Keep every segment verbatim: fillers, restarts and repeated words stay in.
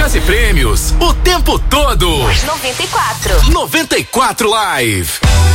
Ofertas e prêmios o tempo todo. noventa e quatro. noventa e quatro Live.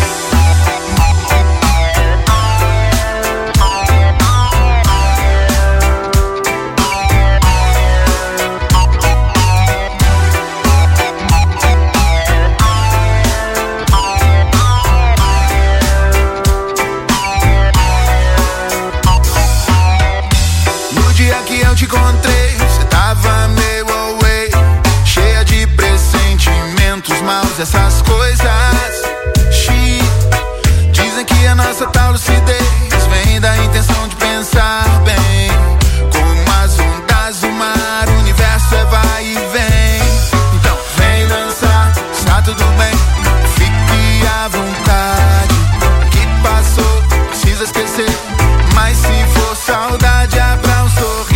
Eu te encontrei, você tava meio away, cheia de pressentimentos maus, essas coisas. She, dizem que a nossa tal lucidez vem da intenção de pensar bem. Como as ondas do mar, o universo é vai e vem. Então vem dançar, está tudo bem, fique à vontade. O que passou, precisa esquecer, mas se for saudade, abra um sorriso.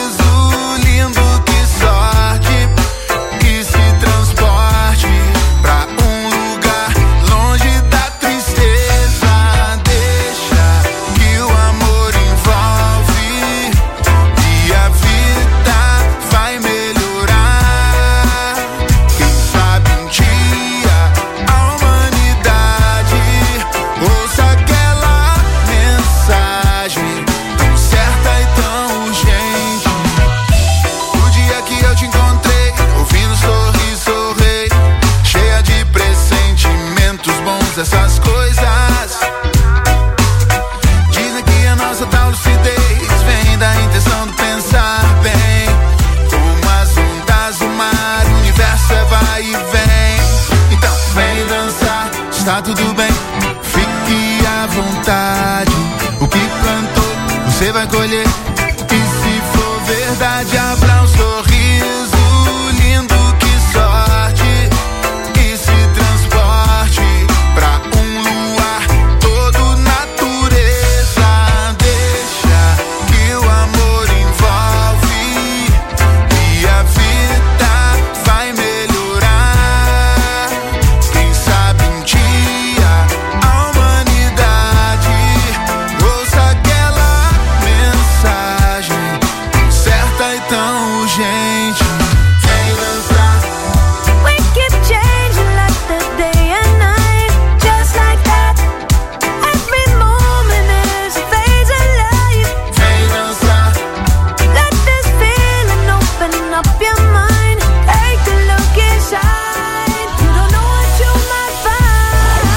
Essas coisas dizem que a nossa tal lucidez vem da intenção de pensar bem. Como as ondas do mar, o universo é vai e vem. Então vem dançar, está tudo bem, fique à vontade. O que plantou, você vai colher. E se for verdade, abra um sorriso lindo, que sorte. E se transporte pra um luar todo natureza. Deixa que o amor envolve e a vida vai melhorar. Quem sabe um dia a humanidade ouça aquela mensagem certa e tão urgente. Vem dançar. We keep changing like the day and night, just like that. Every moment is a phase of life. Vem dançar. Let this feeling open up your mind. Take a look inside. You don't know what you might find.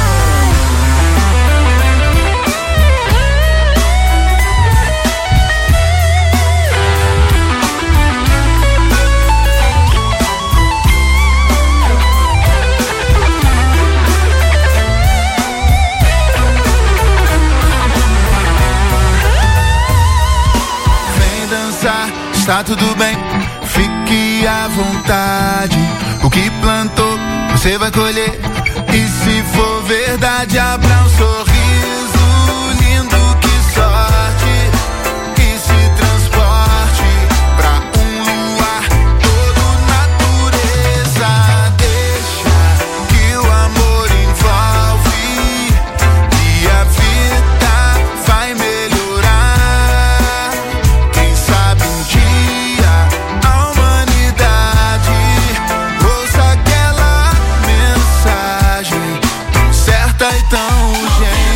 Vem dançar, está tudo bem, fique à vontade. O que plantou, você vai colher. E se for verdade, abra um sorriso lindo, que sorte. E se transporte pra um luar todo natureza. Deixa que o amor envolve e a vida vai melhorar. Quem sabe um dia a humanidade ouça aquela mensagem tão certa e tão urgente.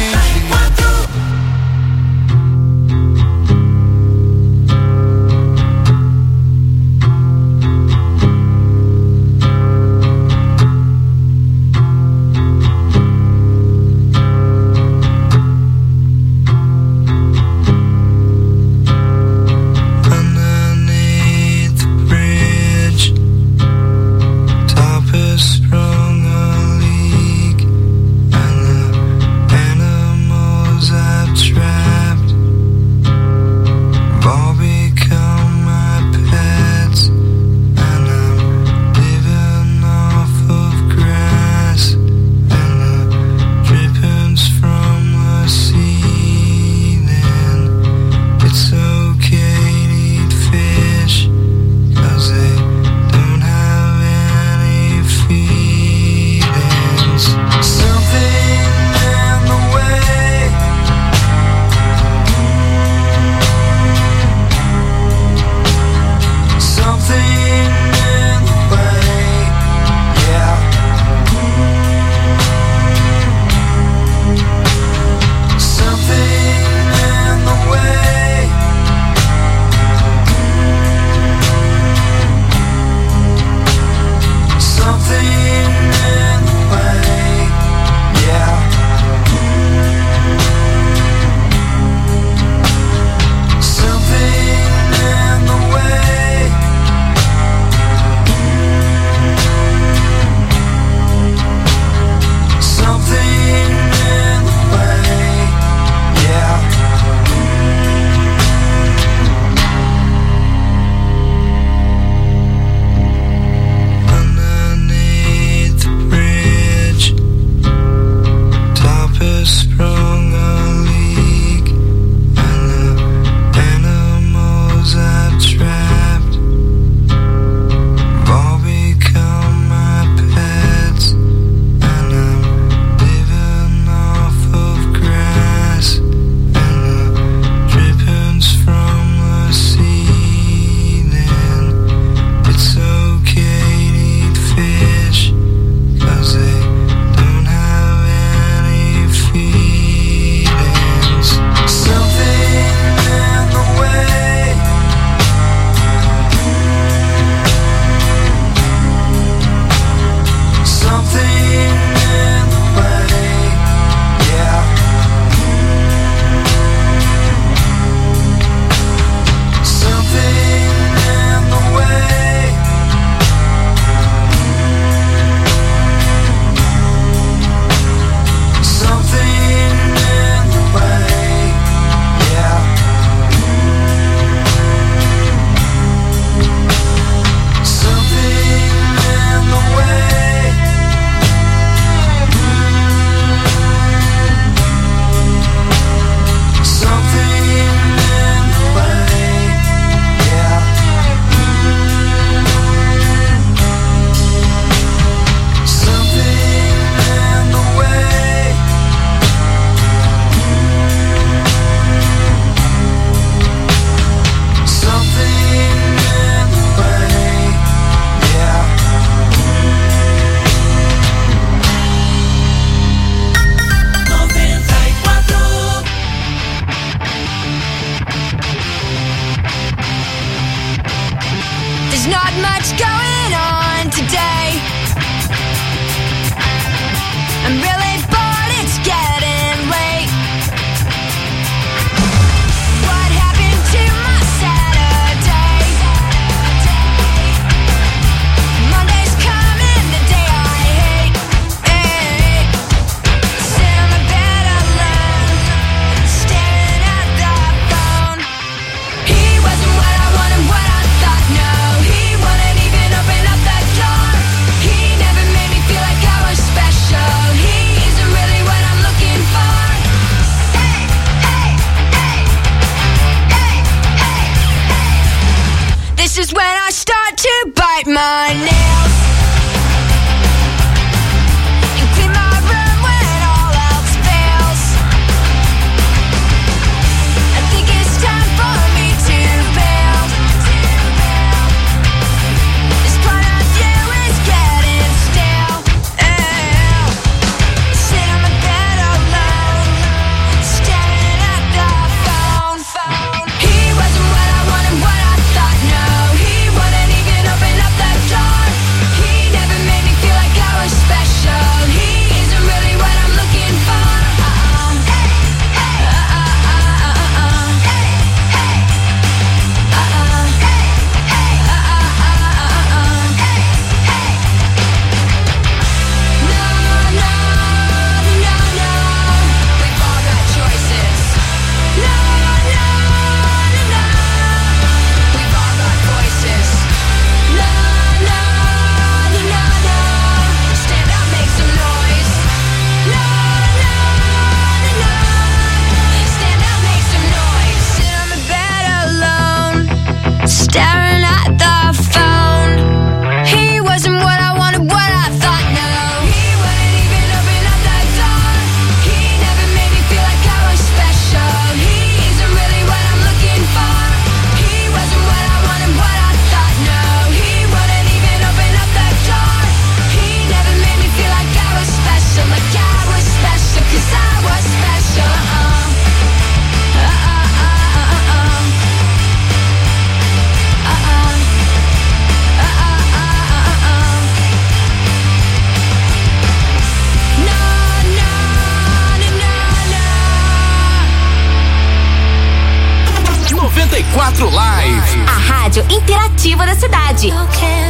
noventa e quatro Live. A rádio interativa da cidade. No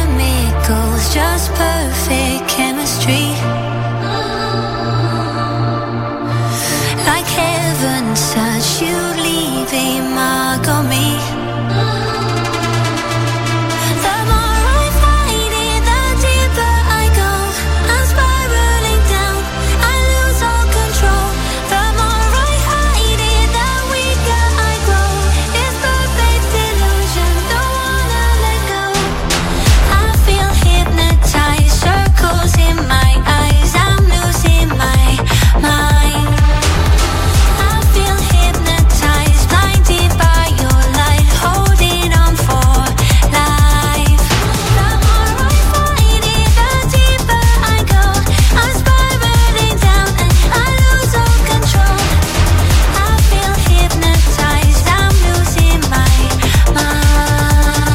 chemicals, just perfect chemistry. Like heaven touch, you leave a mark on me. The more I fight it, the deeper I go. I'm spiraling down, I lose all control. The more I hide it, the weaker I grow. It's perfect illusion, don't wanna let go. I feel hypnotized, circles in my eyes. I'm losing my mind. I feel hypnotized, blinded by your light, holding on for life. The more I fight it, the deeper I go. I'm spiraling down and I lose all control. I feel hypnotized, I'm losing my mind.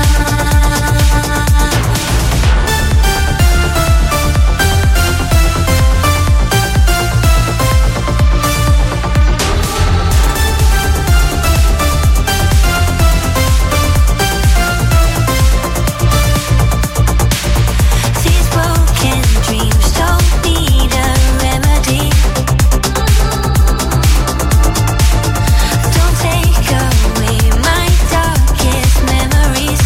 These broken dreams don't need a remedy. Don't take away my darkest memories.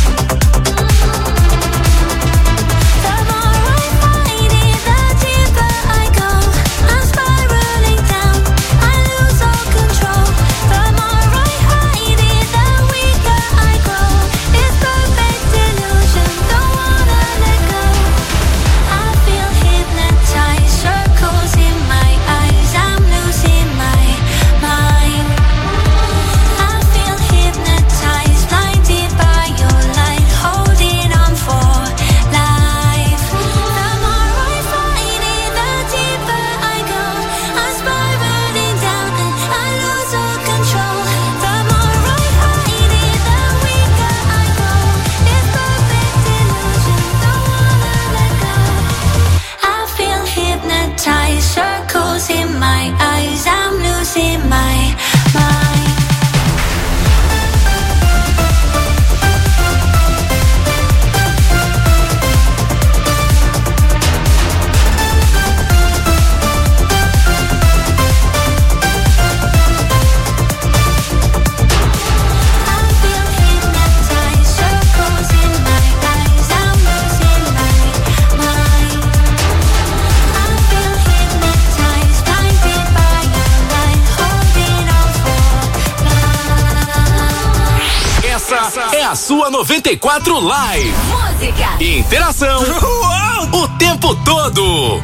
The more I fight it, the deeper I go. I'm spiraling down, I lose all control. The more I hide it, the weaker I grow. It's perfect illusion, don't wanna let go. I feel hypnotized, circles in my eyes. I'm losing my mind. I feel hypnotized, blinded by your light, holding on for life. The more I fight it, the deeper I go. I'm spiraling down and I lose all control. The more I hide it, the weaker I grow. It's perfect illusion, don't wanna let go. I feel hypnotized, circles in my eyes. I'm losing my mind. I feel hypnotized, circles in my eyes. I'm losing my mind. I feel hypnotized, blinded by your light, holding on for life. Essa é a sua noventa e quatro Live. Música música. Interação o tempo todo.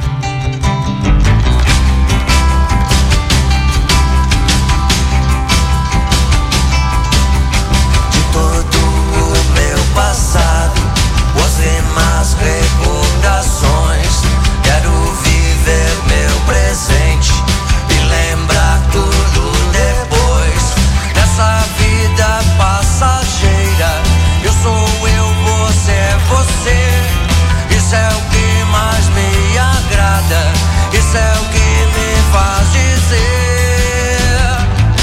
De todo o meu passado, você mais recordações. Quero viver meu presente e lembrar tudo depois dessa vida passageira. Eu sou eu, você é você. Isso é o que mais me agrada. Isso é o que me faz dizer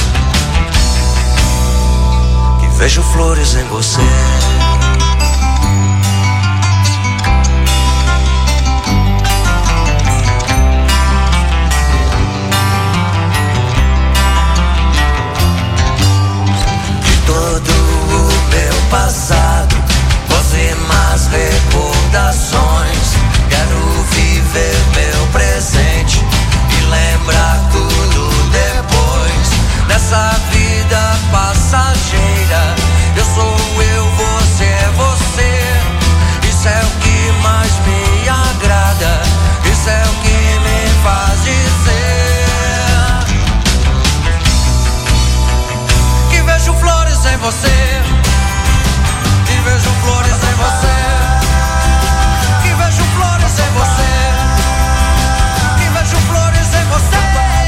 que vejo flores em você. Passado, você mais recordações. Quero viver meu presente e lembrar tudo depois dessa vida passageira. Eu sou eu, você é você. Isso é o que mais me agrada. Isso é o que me faz dizer que vejo flores em você. Vejo flores em você. Que vejo flores em você. Que vejo flores em você.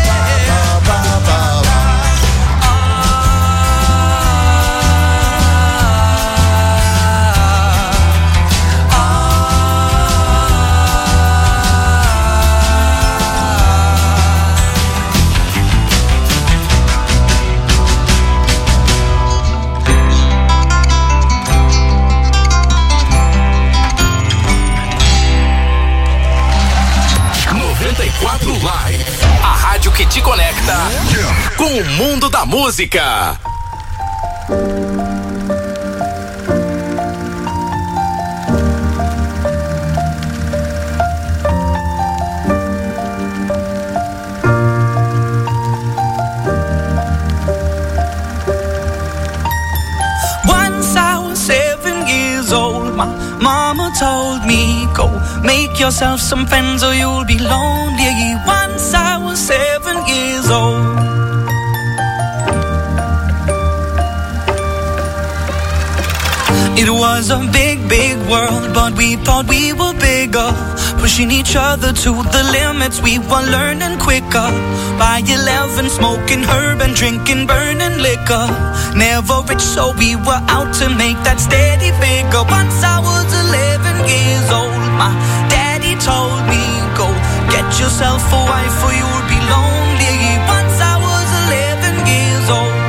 quatro Live, a rádio que te conecta com o mundo da música. Once I was seven years old, my mama told me, go make yourself some friends or you'll be lonely. Once I was seven years old. It was a big, big world, but we thought we were bigger. Pushing each other to the limits, we were learning quicker. By eleven, smoking herb and drinking burning liquor. Never rich, so we were out to make that steady figure. Once I was eleven years old, my daddy told me, go get yourself a wife or you'll be lonely. Once I was eleven years old.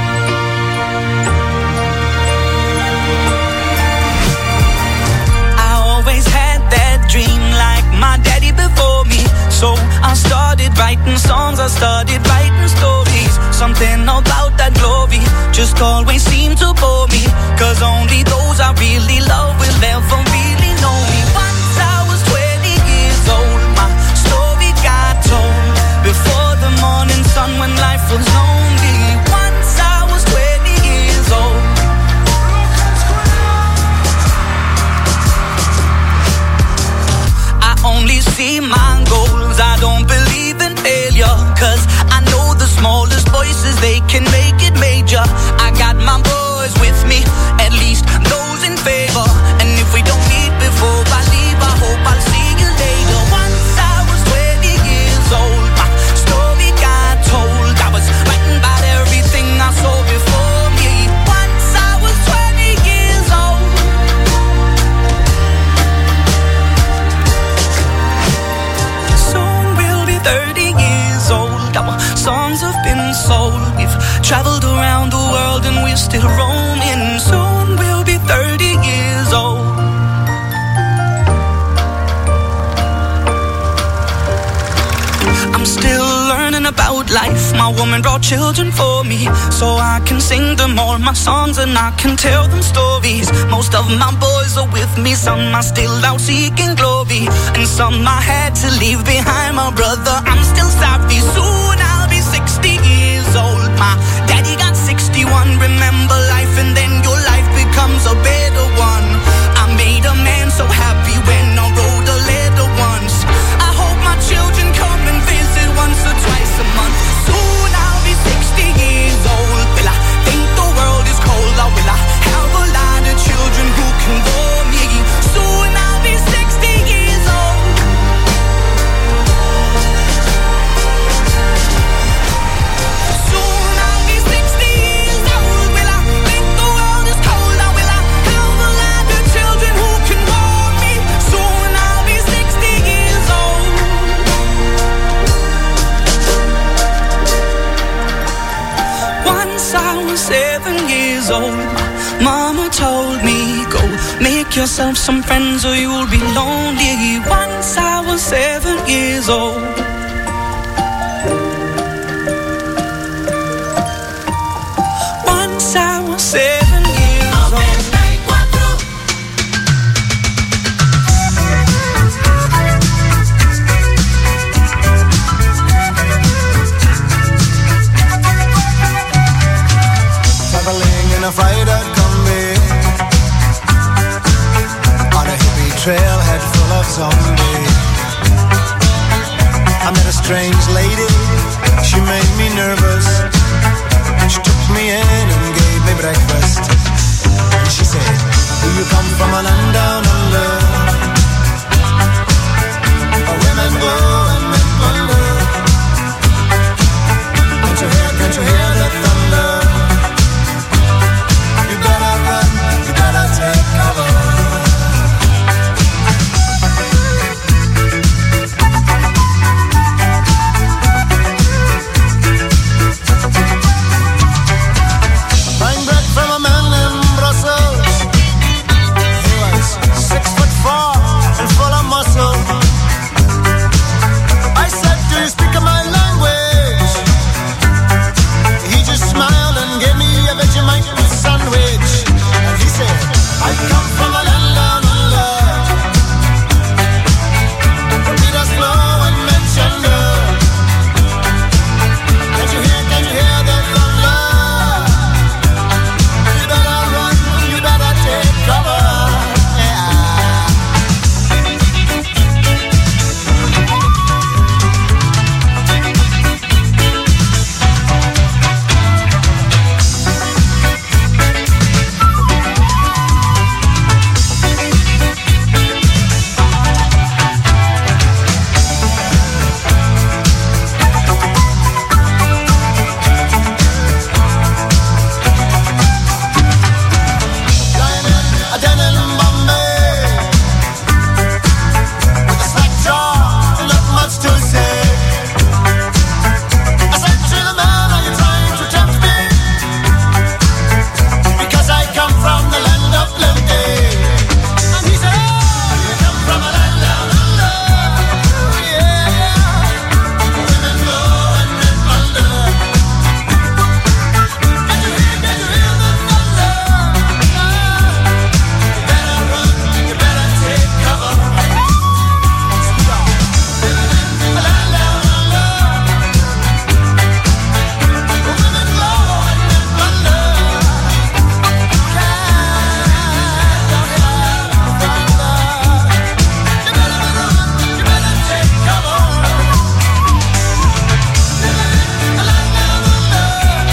Dream like my daddy before me. So I started writing songs, I started writing stories. Something about that glory just always seemed to bore me. Cause only those I really love will ever really know me. Once I was twenty years old, my story got told. Before the morning sun when life was lonely. Once I was twenty years old. Only see my goals, I don't believe in failure. Cause I know the smallest voices, they can make it major. I got my boys with me, at least those in favor. And if we don't meet before I leave, I hope I'll see you later. Once I was twenty years old, my story got told. I was writing about everything I saw before me. Once I was twenty years old. thirty years old, our songs have been sold. We've traveled around the world and we're still roaming. Soon we'll be thirty years old. I'm still learning about life. My woman brought children for me, so I can sing them all my songs and I can tell them stories. Most of my boys are with me, some are still out seeking glory, and some I had to leave behind. My brother, I'm still sorry. Soon I'll be sixty years old. My daddy got sixty-one. Remember life and then your life becomes a better one. I made a man so happy when I wrote a letter once. I hope my children come and visit once or twice a month. Soon I'll be sixty years old. Will I think the world is cold, or will I have a lot of children who can bore me? Soon I'll be sixty years old. Soon I'll be sixty years old. Will I think the world is cold, or will I have a lot of children who can bore me? Soon I'll be sixty years old. Once I was seven years old. Mama told me, go make yourself some friends or you'll be lonely. Once I was seven years old. Once I was seven years old. Traveling in a freighter combi on a hippie trailhead full of zombies. I met a strange lady, she made me nervous. She took me in and gave me breakfast. And she said, do you come from a land down under, where women go and men wonder? Can't you hear, can't you hear the thunder? You better run, you better take cover. Buying bread from a man in Brussels. He was six foot four and full of muscle. I said, do you speak my language? He just smiled and gave me a Vegemite sandwich. And he said, I come from a land down under, where leaders flow and men gender. Can't you hear, can't you hear the thunder? You better run, you better take cover. Yeah. Lying in a den in Bombay, with a slack jaw and not much to say. I said to the man, are you trying to tempt me? Because I come from the land of plenty. And he said, oh, you come from a land down under. Yeah, women go and men wonder. Can't you hear, can't you hear the thunder? You better run, you better take cover. A land down under, women go and men wonder. Can't you hear the thunder? You better run, you better take cover. A land down under,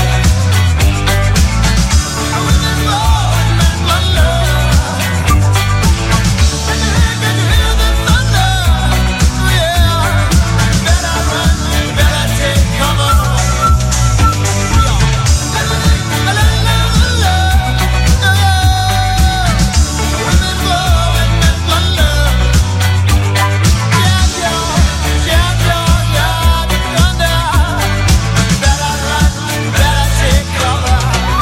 women go and men wonder. Can you hear, can you hear the thunder? Yeah, you better run, you better take cover. A land down under, women go and men wonder. Yeah, yeah, yeah, yeah, yeah, the thunder. You better run, you better take cover.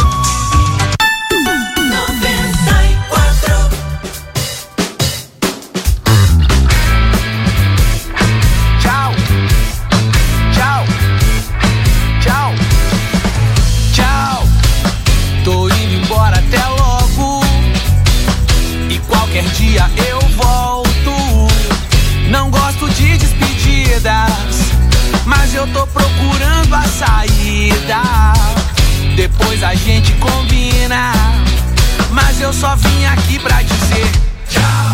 Tchau, tchau, tchau, tchau. Tô indo embora, até logo. E qualquer dia eu volto. Não gosto de despedidas, mas eu tô procurando a saída. Depois a gente combina, mas eu só vim aqui pra dizer tchau.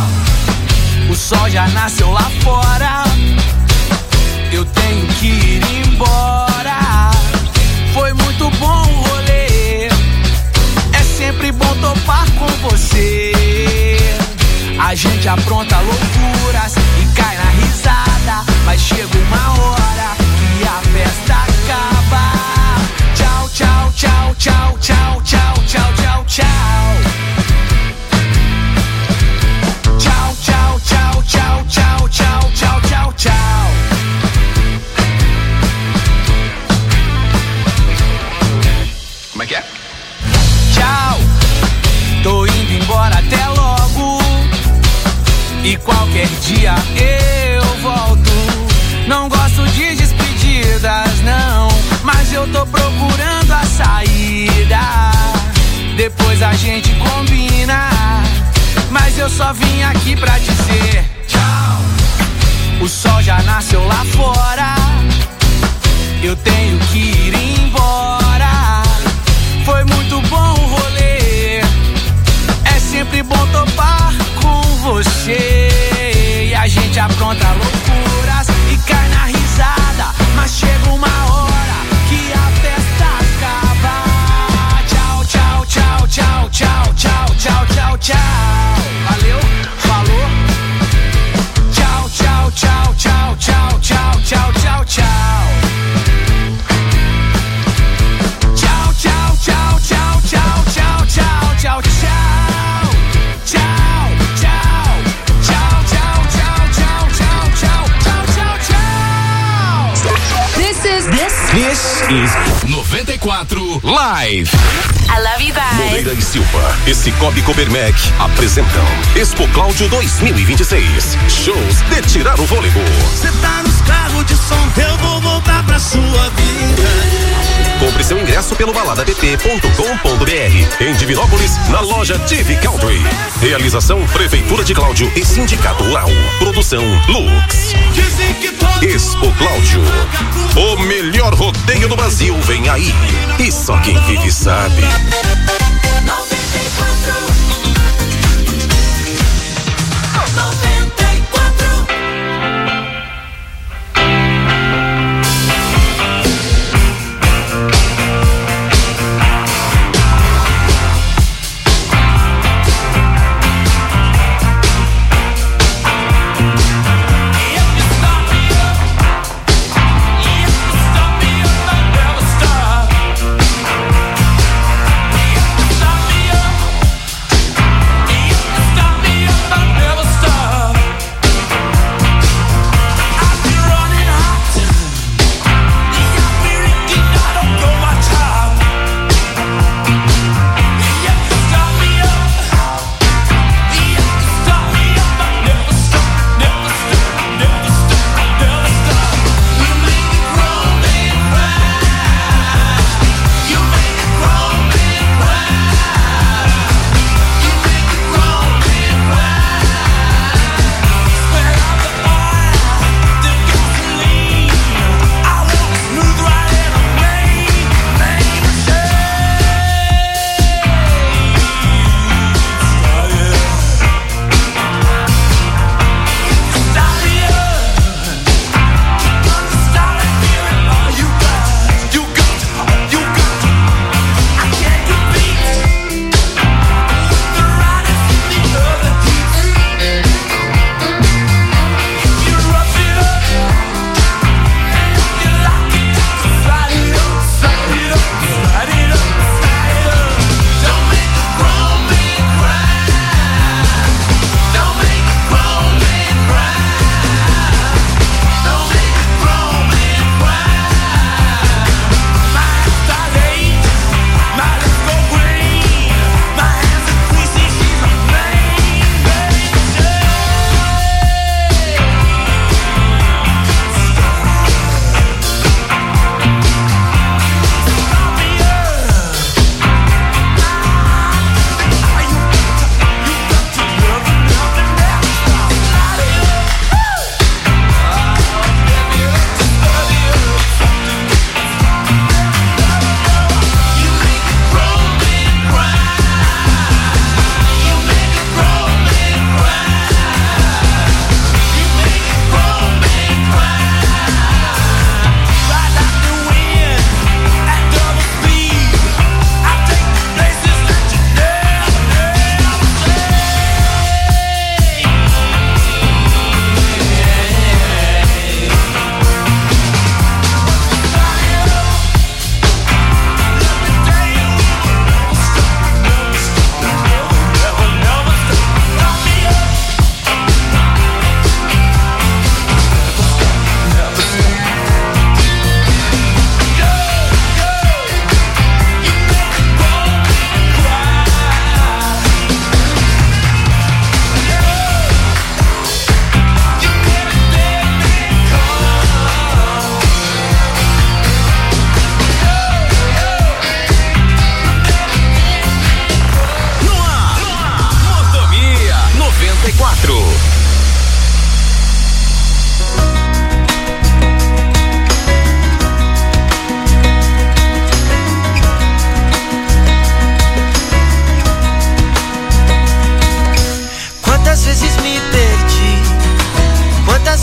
sol já nasceu lá fora. Eu tenho que ir embora. Foi muito bom o rolê. É sempre bom topar com você. A gente apronta loucuras e cai na risada, mas chega uma hora que a festa acaba. Tchau, tchau, tchau, tchau, tchau, tchau, tchau, tchau, tchau. Tchau, tchau, tchau, tchau, tchau, tchau, tchau, tchau, tchau. Como é que é? Tchau, tô indo embora, até logo. E qualquer dia eu volto. Não gosto de despedidas, não, mas eu tô procurando a saída. Depois a gente combina, mas eu só vim aqui pra dizer tchau. O sol já nasceu lá fora. Eu tenho que ir embora. Foi muito bom o rolê. É sempre bom topar com você. E a gente apronta loucuras e cai na risada, mas chega uma hora que a festa acaba. Tchau, tchau, tchau, tchau, tchau, tchau, tchau, tchau, tchau. Valeu, falou. Tchau, tchau, tchau, tchau, tchau, tchau, tchau, tchau, tchau. Tchau, tchau, tchau, tchau, tchau, tchau, tchau, tchau, tchau. Tchau, tchau, tchau, tchau, tchau, tchau, tchau, tchau, tchau, tchau. This is this. This is noventa e quatro Live. I love you guys. Moreira e Silva e Cicobi Copermec apresentam Expo Cláudio dois mil e vinte e seis. Shows de tirar o fôlego. Cê tá nos carros de som, eu vou voltar pra sua vida. Compre seu ingresso pelo balada b p ponto com ponto b r. Em Divinópolis, na loja T V Country. Realização Prefeitura de Cláudio e Sindicato Rural. Produção Lux. Expo Cláudio. O melhor rodeio do Brasil vem aí. E só quem vive sabe.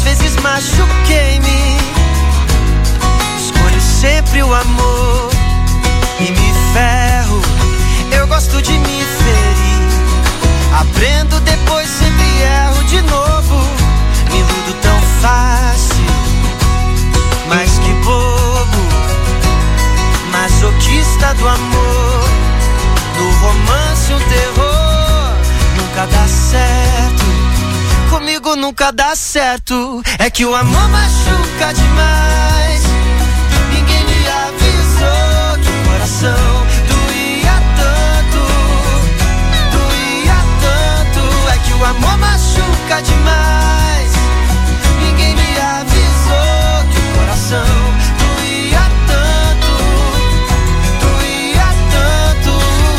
vezes machuquei-me, escolho sempre o amor e me ferro. Eu gosto de me ferir, aprendo, depois sempre erro de novo. Me iludo tão fácil, mas que bobo. Masoquista do amor, no romance um terror. Nunca dá certo, comigo nunca dá certo. É que o amor machuca demais. Ninguém me avisou que o coração doía tanto, doía tanto. É que o amor machuca demais. Ninguém me avisou que o coração doía tanto, doía tanto.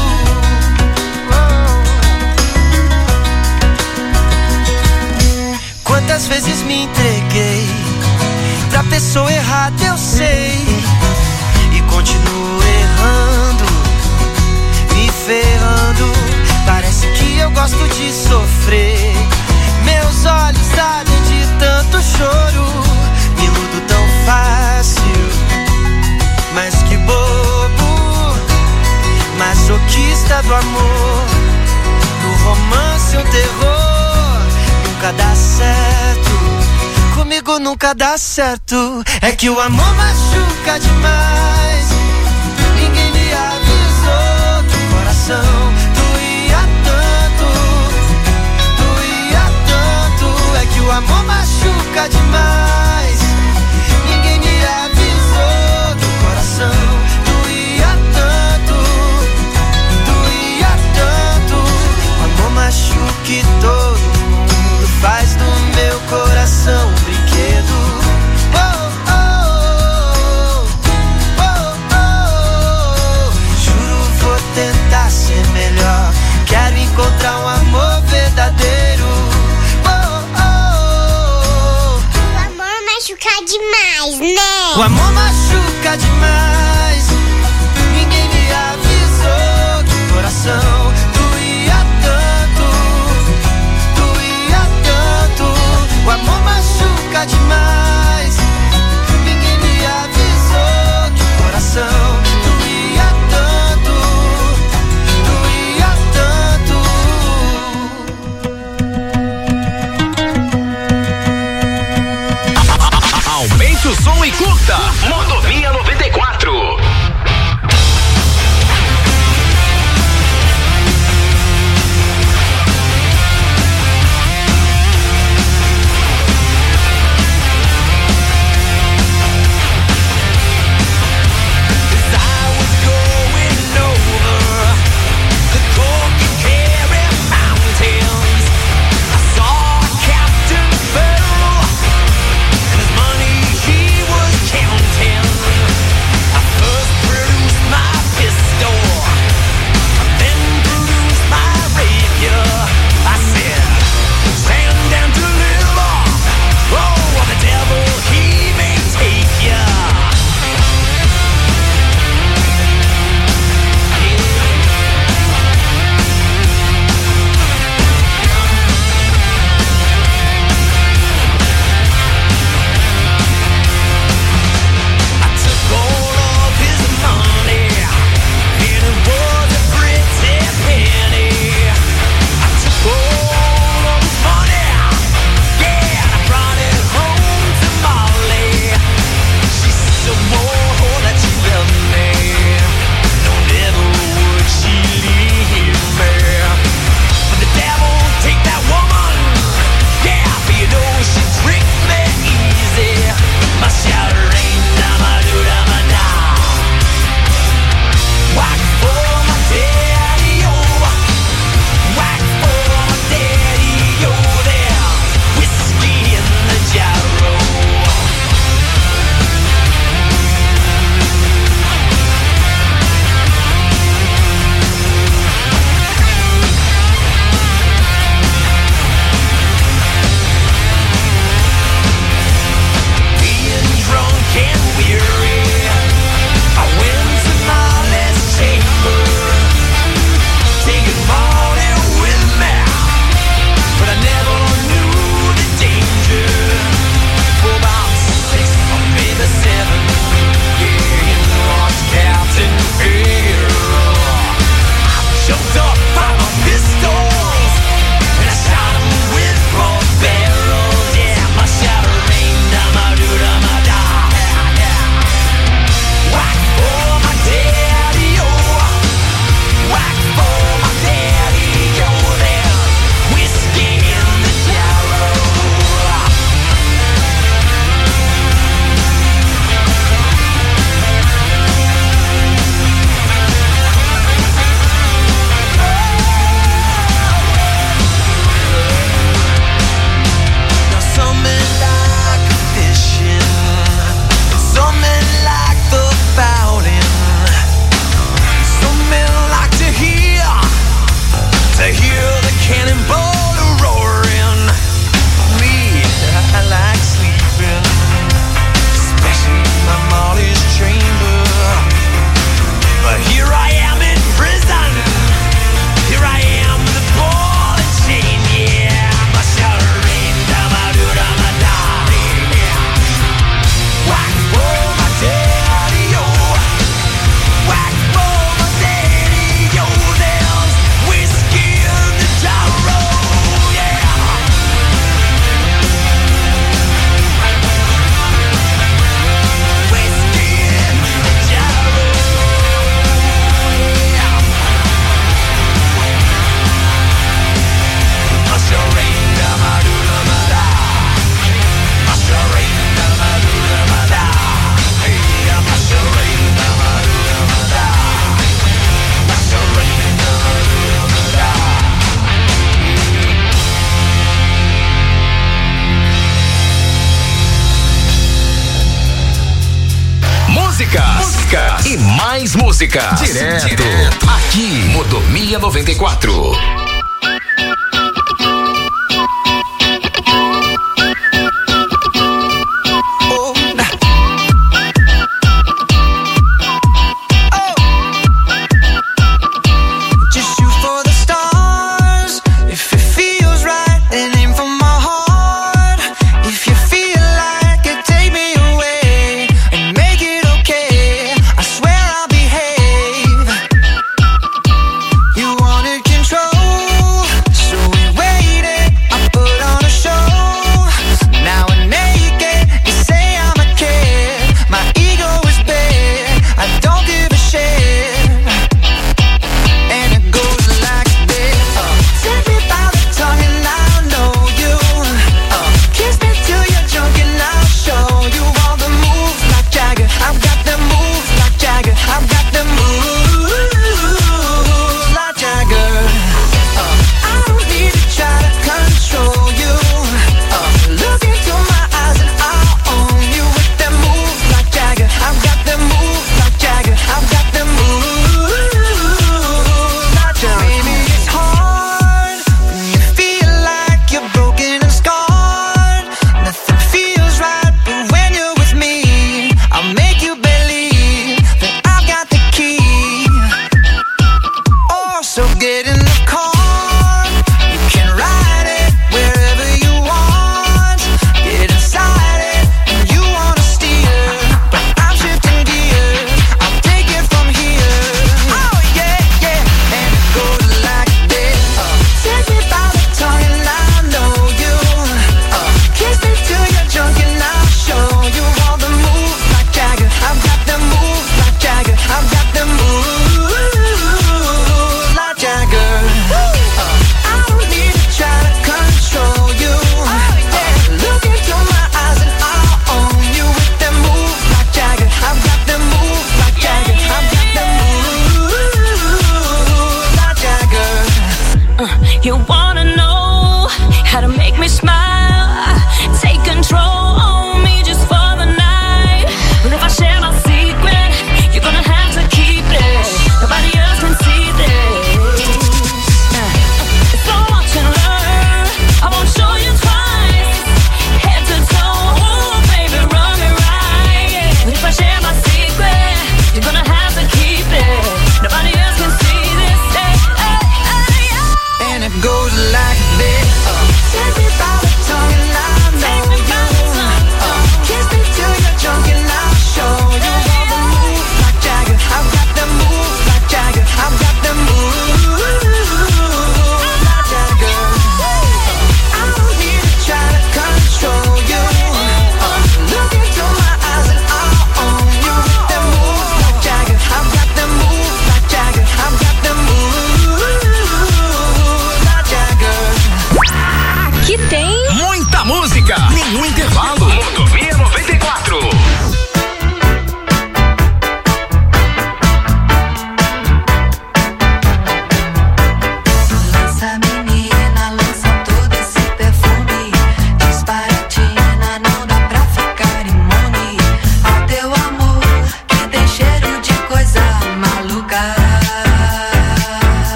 Oh. Quantas vezes me entreguei pra pessoa errada, eu sei, e continuo errando, me ferrando. Parece que eu gosto de sofrer. Meus olhos ardem de tanto choro. Me iludo tão fácil, mas que bobo. Masoquista do amor, no romance um terror. Nunca dá certo, comigo nunca dá certo. É que o amor machuca demais. Ninguém me avisou que o coração doía tanto, doía tanto. É que o amor machuca demais. Ninguém me avisou que o coração doía tanto, doía tanto. O amor machuca e todo mundo faz do meu coração um brinquedo. Oh, oh, oh, oh, oh. Juro, vou tentar ser melhor. Quero encontrar um amor verdadeiro. Oh, oh, oh. O amor machuca demais, né? O amor machuca demais. Ninguém me avisou que o coração doía tanto, doía tanto. O amor machuca demais. Ninguém me avisou que o coração doía tanto, doía tanto. Aumente o som e curta. Mordomia noventa e quatro. Money he was counting. música, música e mais música. Direto, Direto. Aqui, Rodomia noventa e quatro. Control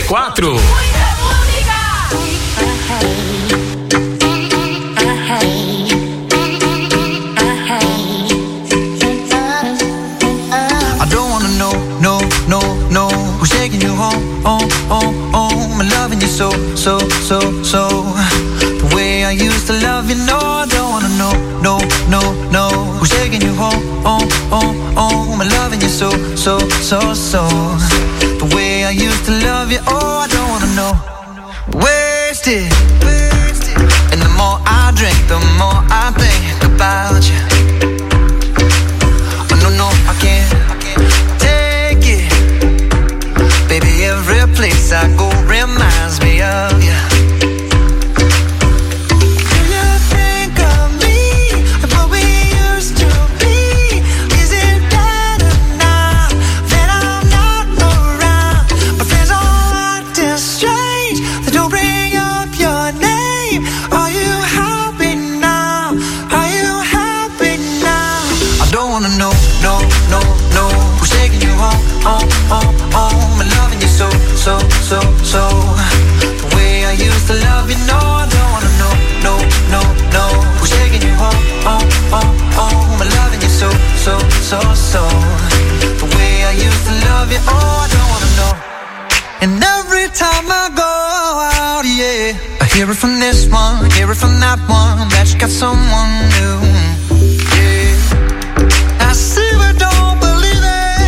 e quatro. I don't wanna know, no, no, no, who's taking you home, oh, oh, oh, I'm loving you so, so, so, so, the way I used to love you, no, I don't wanna know, no, no, no, who's taking you home, oh, oh, oh, I'm loving you so, so, so, so, the way I used to love you, oh, I don't wanna know, wasted, and the more I drink, the more I think about you. No, no, I can't take it. Baby, every place I go reminds me of you. Do you think of me and what we used to be? Is it better now that I'm not around? My friends all acting strange. They don't bring up your name. Are you happy now? Are you happy now? I don't wanna know. No, no, no, who's taking you home, oh, oh, oh, I'm loving you so, so, so, so, the way I used to love you, no, I don't wanna know, no, no, no, who's taking you home, oh, oh, oh, I'm loving you so, so, so, so, the way I used to love you, oh, I don't wanna know, and every time I go out, yeah, I hear it from this one, hear it from that one, that you got someone new, yeah. I see but don't believe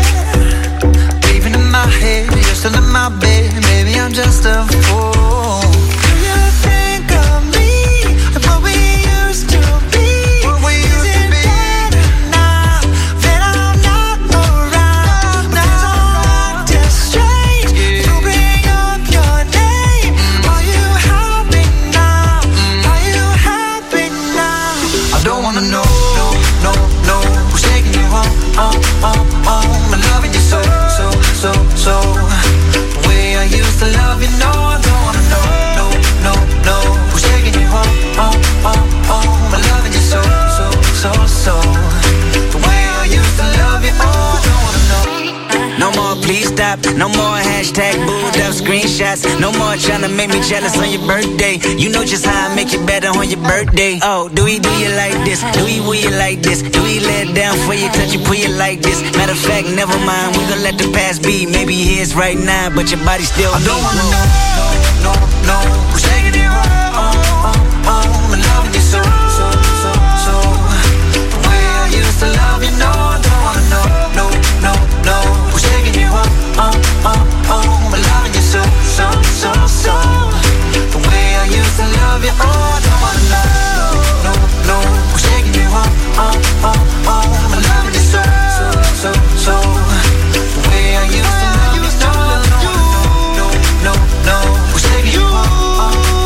it. Even in my head, you're still in my bed. Maybe I'm just a fool. Do you think of me and what we used to be? What we used to be. Better now that I'm not around? Now I'm acting strange. Yeah. You bring up your name. Mm. Are you happy now? Mm. Are you happy now? I don't wanna know, no, no, no. Who's taking you home? Oh, oh, oh, I'm loving you so, so, so, so. The way I used to love you, no, I don't wanna know, no, no, no. Who's taking you home? Oh, oh, oh, I'm loving you so, so, so, so. The way I used to love you, oh, I don't wanna know. No more please stop, no more hashtag booed up screenshots. No more trying to make me jealous on your birthday. You know just how I make it better on your birthday. Oh, do we do you like this? Do we will you like this? Do we let it down for you, touch you, pull you like this? Matter of fact, never mind, we gon' let the past be. Maybe here's right now, but your body still I don't wanna know, no, no, no. Who's taking you home? Oh, oh, oh, I'm loving you so, so, so, so. The way I used to love you, no, I don't wanna know, no, no, no. Who's taking you home? Oh, oh, oh, I'm loving you so, so, so, so. The way I used to love you, oh, I don't wanna know, no, no, no. Who's taking you home? Oh, oh, oh, I'm loving you so, so, so, so. The way I used to love you, no, no, no, no, no. Who's taking you home? Oh,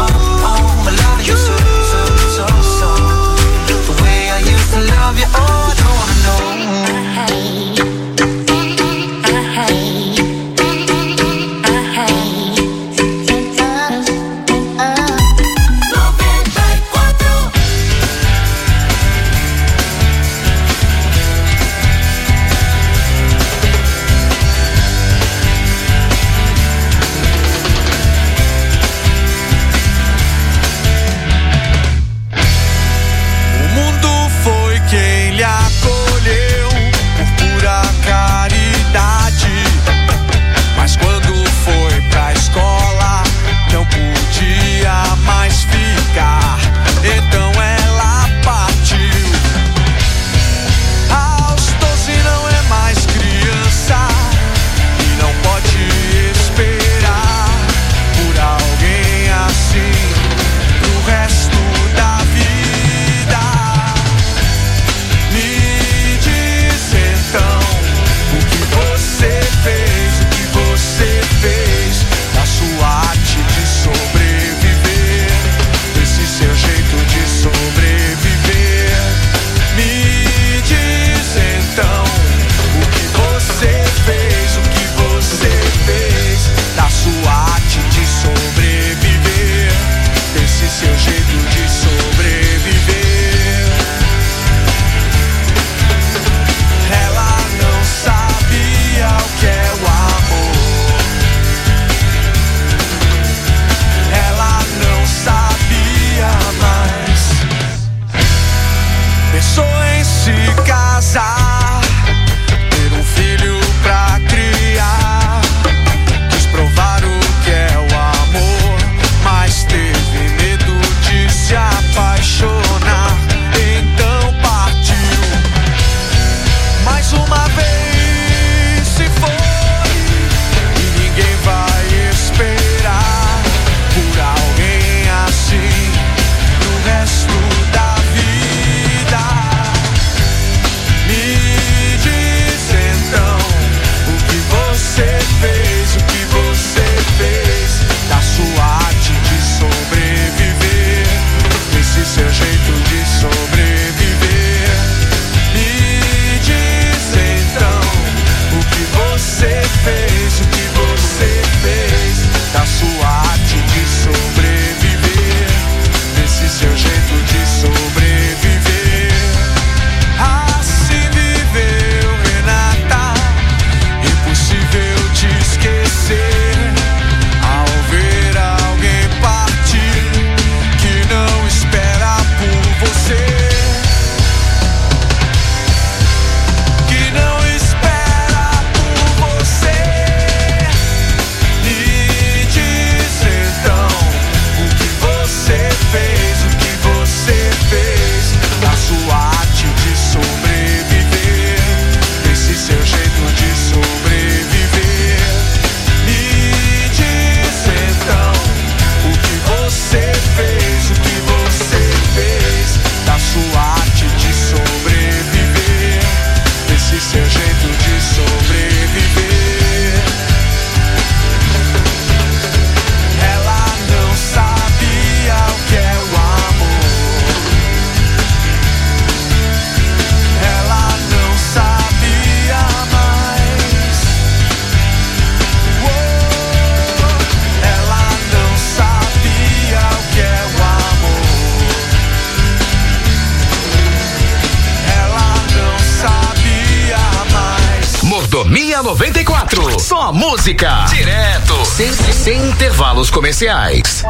Mordomia noventa e quatro. Só música. Direto. Sem, sem intervalos comerciais.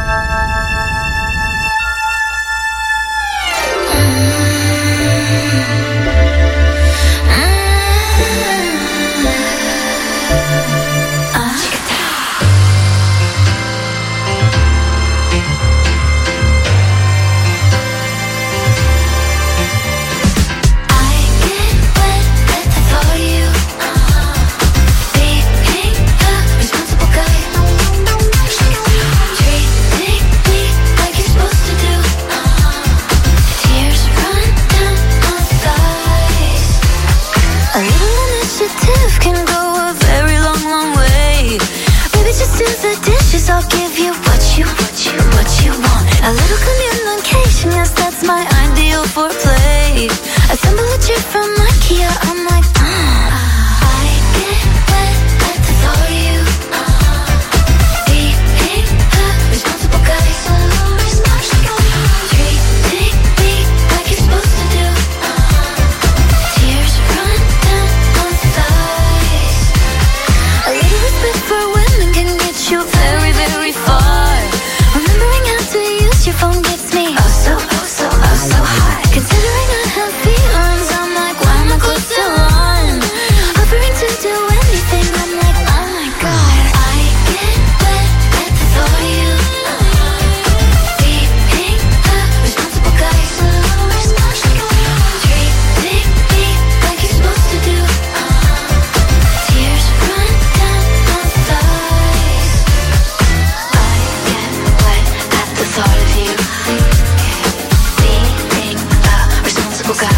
I'll give you what you, what you, what you want. A little communication, yes, that's my ideal foreplay. Assemble a chair from IKEA, I'm like, mm. I get wet at the thought of you. Being a responsible guy, so responsible. Treating me like you're supposed to do. Tears run down my thighs. A little respect for women can get you very, very far. Remembering how to use your phone gets me oh so, oh so, oh so hot. Considering I have feelings, I'm like, why am I close to one? Offering to do anything, I'm like, oh my god. I get wet at the thought of you. Being a responsible guy, so responsible. Treating me like you're supposed to do. Tears run down my thighs. At the thought of you, being a responsible guy,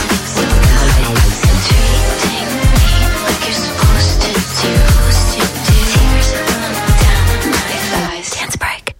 treating me like you're supposed to do. Tears run down my thighs. Dance break.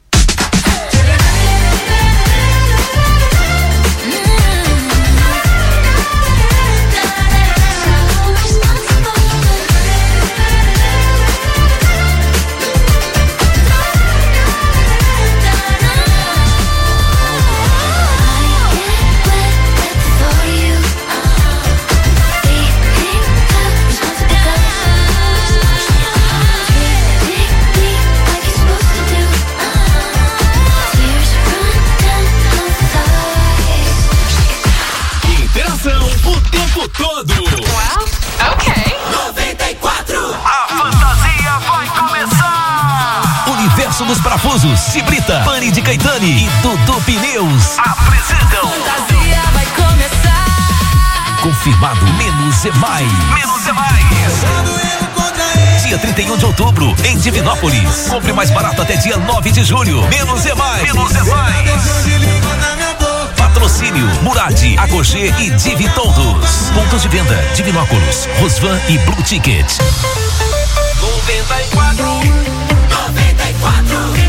Interação o tempo todo. Well, okay. noventa e quatro. A fantasia vai começar. Universo dos Parafusos, Cibrita, Pani de Caetani e Dudu Pneus apresentam. Fantasia vai começar. Confirmado, menos é mais. Menos é mais. Dia trinta e um de outubro, em Divinópolis. Compre mais barato até dia nove de julho. Menos é mais. Menos é mais. Patrocínio Murad, Agogê e Divi Todos. Pontos de venda: Divinópolis, Rosvan e Blue Ticket. noventa e quatro. noventa e quatro.